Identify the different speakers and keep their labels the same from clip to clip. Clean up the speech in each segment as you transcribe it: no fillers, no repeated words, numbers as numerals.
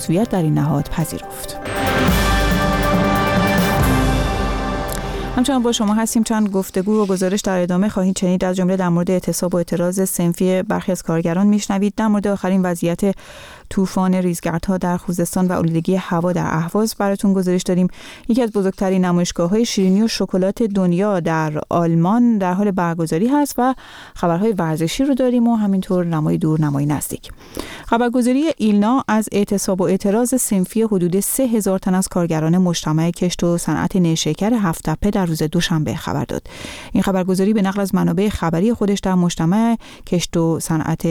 Speaker 1: عضویت در این نهاد پذیرفت. همچنان با شما هستیم. چند گفتگو و گزارش در ادامه خواهید شنید. از جمله در مورد اعتصاب و اعتراض صنفی برخی از کارگران میشنوید. در مورد آخرین وضعیت طوفان ریزگردها در خوزستان و آلودگی هوا در اهواز براتون گزارش داریم. یکی از بزرگترین نمایشگاه‌های شیرینی و شکلات دنیا در آلمان در حال برگزاری هست و خبرهای ورزشی رو داریم و همینطور نمای دور نمای نزدیک. خبرگزاری ایلنا از اعتصاب و اعتراض صنفی حدود 3000 تن از کارگران مجتمع کشت و صنعت نیشکر هفت‌تپه در روز دوشنبه خبر داد. این خبرگزاری به نقل از منابع خبری خودش در مجتمع کشت و صنعت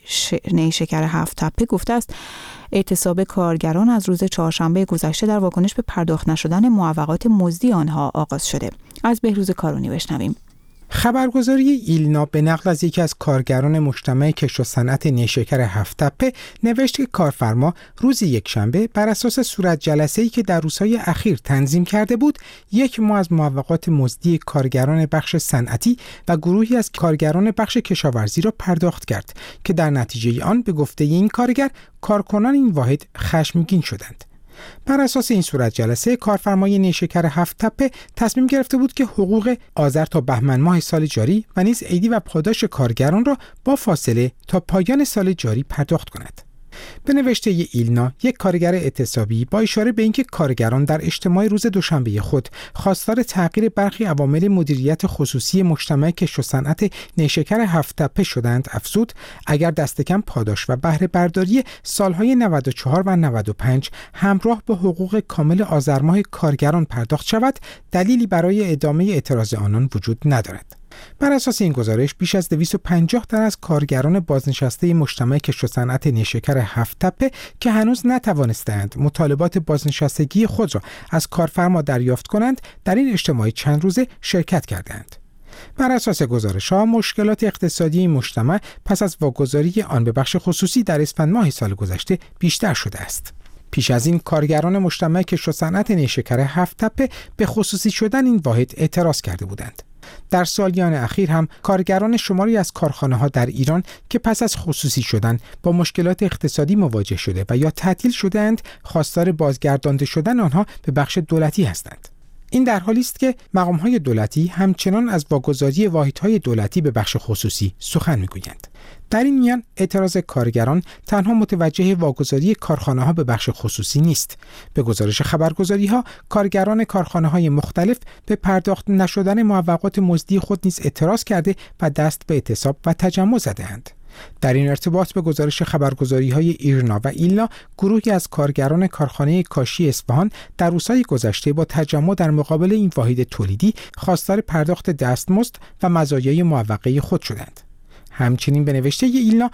Speaker 1: نیشکر هفت‌تپه گفته است اعتصاب کارگران از روز چهارشنبه گذشته در واکنش به پرداخت نشدن معوقات مزدی آنها آغاز شده. از بهروز کارونی بشنویم.
Speaker 2: خبرگزاری ایلنا به نقل از یکی از کارگران مجتمع کشت و صنعت نیشکر هفت‌تپه نوشت که کارفرما روز یکشنبه بر اساس صورت جلسه‌ای که در روزهای اخیر تنظیم کرده بود، 1 ماه از معوقات مزدی کارگران بخش صنعتی و گروهی از کارگران بخش کشاورزی را پرداخت کرد که در نتیجه آن به گفته این کارگر کارکنان این واحد خشمگین شدند. بر اساس این صورت جلسه کارفرمای نیشکر هفت‌تپه تصمیم گرفته بود که حقوق آذر تا بهمن ماه سال جاری و نیز عیدی و پاداش کارگران را با فاصله تا پایان سال جاری پرداخت کند. به نوشته ایلنا، یک کارگر اعتصابی با اشاره به اینکه کارگران در اجتماع روز دوشنبه خود خواستار تغییر برخی عوامل مدیریت خصوصی مجتمع کشت و صنعت نیشکر هفت‌تپه شدند، افزود اگر دست کم پاداش و بهره برداری سالهای 94 و 95 همراه با حقوق کامل آذر ماه کارگران پرداخت شود، دلیلی برای ادامه اعتراض آنان وجود ندارد. بر اساس این گزارش بیش از 250 تن از کارگران بازنشسته مجتمع کشت و صنعت نیشکر هفت‌تپه که هنوز نتوانستند مطالبات بازنشستگی خود را از کارفرما دریافت کنند، در این اجتماع چند روزه شرکت کردند. بر اساس گزارش‌ها مشکلات اقتصادی این مجتمع پس از واگذاری آن به بخش خصوصی در اسفند ماه سال گذشته بیشتر شده است. پیش از این کارگران مجتمع کشت و صنعت نیشکر هفت‌تپه به خصوصی شدن این واحد اعتراض کرده بودند. در سالیان اخیر هم کارگران شماری از کارخانه‌ها در ایران که پس از خصوصی شدن با مشکلات اقتصادی مواجه شده و یا تعطیل شده‌اند، خواستار بازگردانده شدن آنها به بخش دولتی هستند. این در حالی است که مقام‌های دولتی همچنان از واگذاری واحدهای دولتی به بخش خصوصی سخن می‌گویند. در این میان اعتراض کارگران تنها متوجه واگذاری کارخانه‌ها به بخش خصوصی نیست. به گزارش خبرگزاری‌ها، کارگران کارخانه‌های مختلف به پرداخت نشدن معوقات مزدی خود نیز اعتراض کرده و دست به اعتصاب و تجمع زده‌اند. در این ارتباط به گزارش خبرگزاری‌های ایرنا و ایلنا، گروهی از کارگران کارخانه کاشی اصفهان در روزهای گذشته با تجمع در مقابل این واحد تولیدی خواستار پرداخت دستمزد و مزایای معوقه خود شدند. همچنین به نوشته ایلنا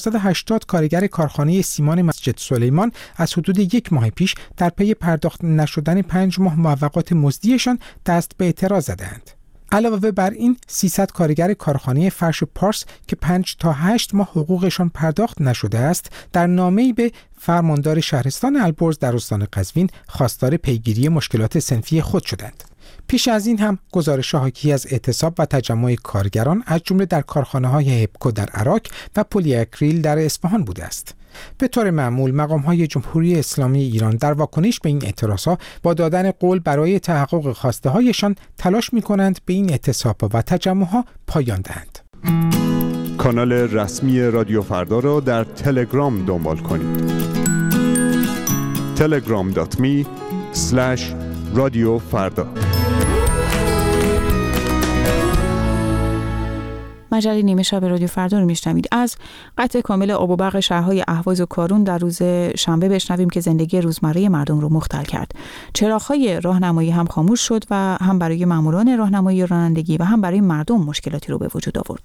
Speaker 2: 480 کارگر کارخانه سیمان مسجد سلیمان از حدود 1 ماه پیش در پی پرداخت نشدن 5 ماه معوقات مزدیشان دست به اعتراض زدند. علاوه بر این 300 کارگر کارخانه فرش پارس که 5 تا 8 ماه حقوقشان پرداخت نشده است، در نامه‌ای به فرماندار شهرستان البرز در استان قزوین خواستار پیگیری مشکلات صنفی خود شدند. پیش از این هم گزارش حاکی از اعتصاب و تجمع کارگران از جمله در کارخانه‌های هپکو در عراق و پلی اکریل در اصفهان بوده است. به طور معمول مقام‌های جمهوری اسلامی ایران در واکنش به این اعتراضها با دادن قول برای تحقق خواسته‌هایشان تلاش می‌کنند به این اعتصاب‌ها و تجمع‌ها پایان دهند.
Speaker 3: کانال رسمی رادیو فردا را در تلگرام دنبال کنید. telegram.me/رادیو فردا.
Speaker 1: مجله نیمه شب رادیو فردا رو میشنوید. از قطع کامل آب و برق شهرهای اهواز و کارون در روز شنبه بشنویم که زندگی روزمره مردم رو مختل کرد. چراغ‌های راهنمایی هم خاموش شد و هم برای ماموران راهنمایی رانندگی و هم برای مردم مشکلاتی رو به وجود آورد.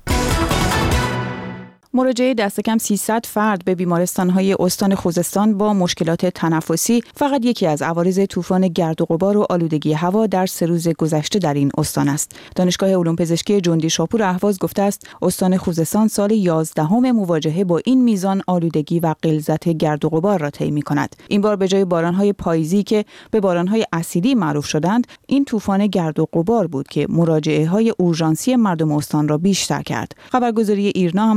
Speaker 1: مراجعه دست کم 300 فرد به بیمارستان‌های استان خوزستان با مشکلات تنفسی فقط یکی از عوارض طوفان گرد و غبار و آلودگی هوا در 3 روز گذشته در این استان است. دانشگاه علوم پزشکی جندی شاپور اهواز گفته است استان خوزستان سال 11 مواجهه با این میزان آلودگی و غلظت گرد و غبار را طی می‌کند. این بار به جای باران‌های پاییزی که به باران‌های اسیدی معروف شدند، این طوفان گرد و غبار بود که مراجعه‌های اورژانسی مردم استان را بیشتر کرد. خبرگزاری ایرنا اما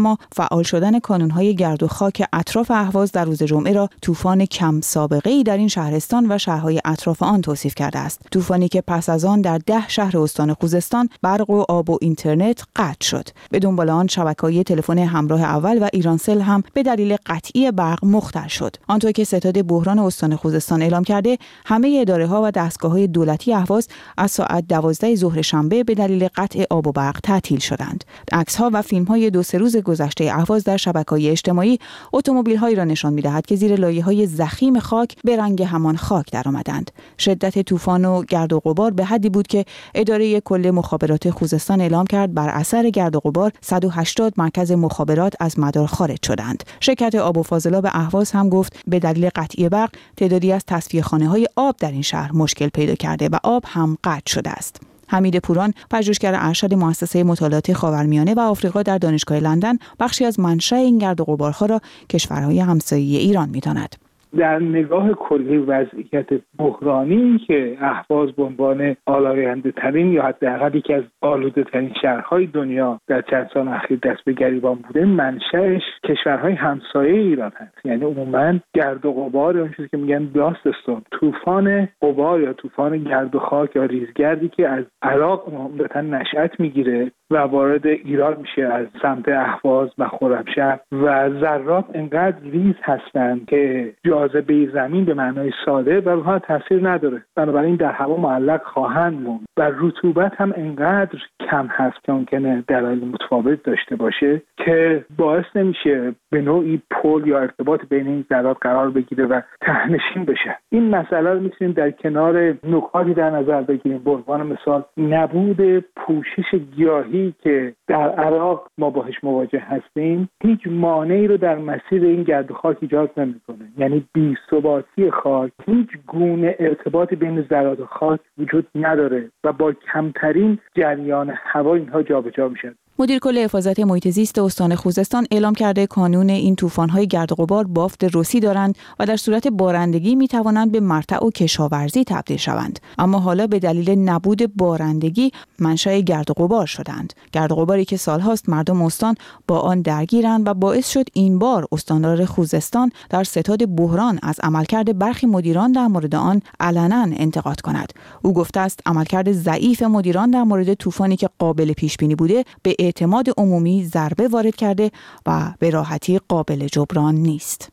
Speaker 1: فعال شدن کانون‌های گرد و خاک اطراف اهواز در روز جمعه را طوفان کم سابقه‌ای در این شهرستان و شهرهای اطراف آن توصیف کرده است. طوفانی که پس از آن در 10 شهر استان خوزستان برق و آب و اینترنت قطع شد. به دنبال آن شبکه‌های تلفن همراه اول و ایرانسل هم به دلیل قطعی برق مختل شد. آنطور که ستاد بحران استان خوزستان اعلام کرده، همه اداره‌ها و دستگاه‌های دولتی اهواز از ساعت 12 ظهر شنبه به دلیل قطع آب و برق تعطیل شدند. عکس‌ها و فیلم‌های 2-3 روز گذشته اهواز در شبکه‌های اجتماعی اتومبیل‌هایی را نشان می‌دهد که زیر لایه‌های ضخیم خاک به رنگ همان خاک درآمدند. شدت طوفان و گرد و غبار به حدی بود که اداره کل مخابرات خوزستان اعلام کرد بر اثر گرد و غبار 180 مرکز مخابرات از مدار خارج شدند. شرکت آب و فاضلاب اهواز هم گفت به دلیل قطعی برق تعدادی از تصفیه‌خانه‌های آب در این شهر مشکل پیدا کرده و آب هم قطع شده است. حمید پوران، پژوهشگر ارشد مؤسسه مطالعات خاورمیانه و آفریقا در دانشگاه لندن، بخشی از منشأ این گرد و غبارها را کشورهای همسایه ایران می‌داند.
Speaker 4: در نگاه کلی وضعیت بحرانی که اهواز به عنوان آلاینده ترین یا حداقل یکی از آلوده ترین شهرهای دنیا در چند سال اخیر دست به گریبان بوده، منشأش کشورهای همسایه ایران هست. یعنی عموما گرد و غبار، اون چیزی که میگن داست استورم، طوفان غبار یا طوفان گرد و خاک یا ریزگردی که از عراق عمدتاً نشأت میگیره و وارد ایران میشه از سمت اهواز و خرمشهر و ذرات انقدر ریز هستند که جاذبه زمین به معنای ساده و اونها تاثیر نداره، بنابراین در هوا معلق خواهند موند و رطوبت هم انقدر کم هست که ممکنه دلایل متفاوت داشته باشه که باعث نمیشه به نوعی پل یا ارتباط بین این ذرات قرار بگیره و ته‌نشین بشه. این مسئله رو میتونیم در کنار نکاتی در نظر بگیریم. به عنوان مثال نبود پوشش گیاهی که در عراق ما باهاش مواجه هستیم هیچ مانعی رو در مسیر این گرد و خاک ایجاد نمیکنه. یعنی بی‌ثباتی خاک، هیچ گونه ارتباطی بین ذرات خاک وجود نداره و با کمترین جریان هوا اینها جابجا میشن.
Speaker 1: مدیر کل حفاظت محیط زیست استان خوزستان اعلام کرده کانون این طوفان‌های گرد و غبار بافت رسی دارند و در صورت بارندگی می‌توانند به مرتع و کشاورزی تبدیل شوند، اما حالا به دلیل نبود بارندگی منشأ گرد و غبار شدند. گرد و غباری که سال‌هاست مردم استان با آن درگیرند و باعث شد این بار استاندار خوزستان در ستاد بحران از عملکرد برخی مدیران در مورد آن علنا انتقاد کند. او گفته است عملکرد ضعیف مدیران در مورد طوفانی که قابل پیش‌بینی بوده به اعتماد عمومی ضربه وارد کرده و به راحتی قابل جبران نیست.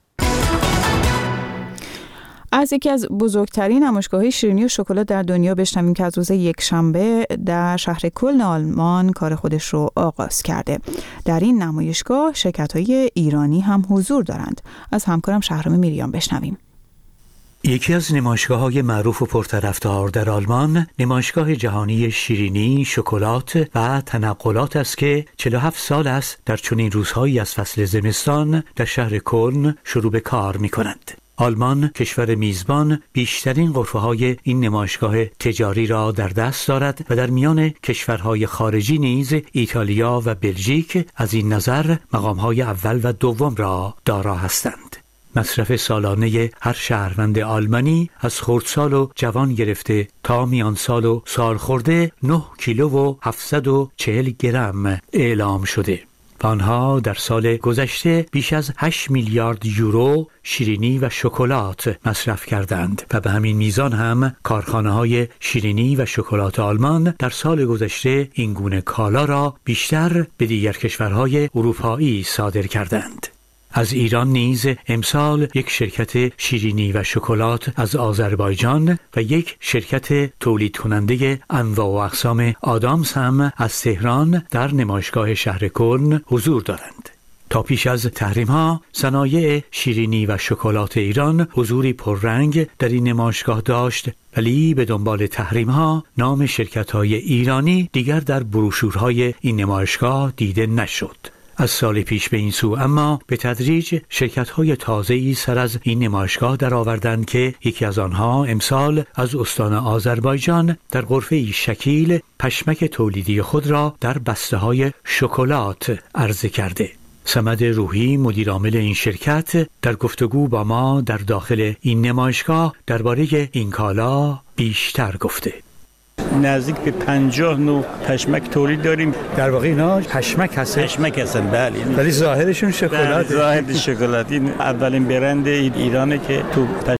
Speaker 1: از یکی از بزرگترین نمایشگاه‌های شیرینی و شکلات در دنیا بشنویم که از روز یکشنبه در شهر کلن آلمان کار خودش رو آغاز کرده. در این نمایشگاه شرکت‌های ایرانی هم حضور دارند. از همکارم شهرام میریان بشنویم.
Speaker 5: یکی از نمایشگاه‌های معروف و پرطرفدار در آلمان، نمایشگاه جهانی شیرینی، شکلات و تنقلات است که 47 سال است در چنین روزهایی از فصل زمستان در شهر کلن شروع به کار می‌کنند. آلمان کشور میزبان بیشترین غرفه‌های این نمایشگاه تجاری را در دست دارد و در میان کشورهای خارجی نیز ایتالیا و بلژیک از این نظر مقام‌های اول و دوم را دارا هستند. مصرف سالانه هر شهروند آلمانی از خردسال و جوان گرفته تا میانسال و سالخورده 9 کیلو و 740 گرم اعلام شده. آنها در سال گذشته بیش از 8 میلیارد یورو شیرینی و شکلات مصرف کردند و به همین میزان هم کارخانه‌های شیرینی و شکلات آلمان در سال گذشته این گونه کالا را بیشتر به دیگر کشورهای اروپایی صادر کردند. از ایران نیز امسال یک شرکت شیرینی و شکلات از آذربایجان و یک شرکت تولید کننده انواع و اقسام آدامس هم از تهران در نمایشگاه شهر کلن حضور دارند. تا پیش از تحریم‌ها صنایع شیرینی و شکلات ایران حضوری پررنگ در این نمایشگاه داشت، ولی به دنبال تحریم‌ها نام شرکت‌های ایرانی دیگر در بروشورهای این نمایشگاه دیده نشد. از سال پیش به این سو اما به تدریج شرکت‌های تازه‌ای سر از این نمایشگاه درآوردند که یکی از آنها امسال از استان آذربایجان در غرفه‌ای شکیل پشمک تولیدی خود را در بسته‌های شکلات عرضه کرده. صمد روحی مدیر عامل این شرکت در گفتگو با ما در داخل این نمایشگاه درباره این کالا بیشتر گفته.
Speaker 6: نزدیک به 50 نوع پشمک تولید داریم.
Speaker 5: در واقع اینا پشمک هست.
Speaker 6: پشمک هستن بله،
Speaker 5: ولی ظاهرشون شکلات.
Speaker 6: ظاهر شکلات. این اولین برند ایرانه که تو